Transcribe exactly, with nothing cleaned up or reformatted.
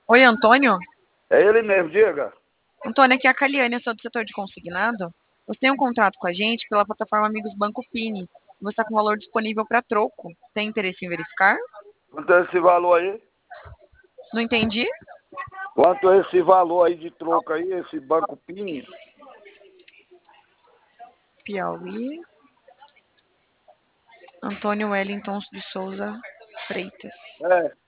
Oi, Antônio? É ele mesmo, diga. Antônio, aqui é a Caliane, eu sou do setor de consignado. Você tem um contrato com a gente pela plataforma Amigos Banco Fini. Você está com valor disponível para troco. Tem interesse em verificar? Quanto é esse valor aí? Não entendi? Quanto é esse valor aí de troco aí, esse Banco Pini? Piauí, Antônio Wellington de Souza Freitas. É.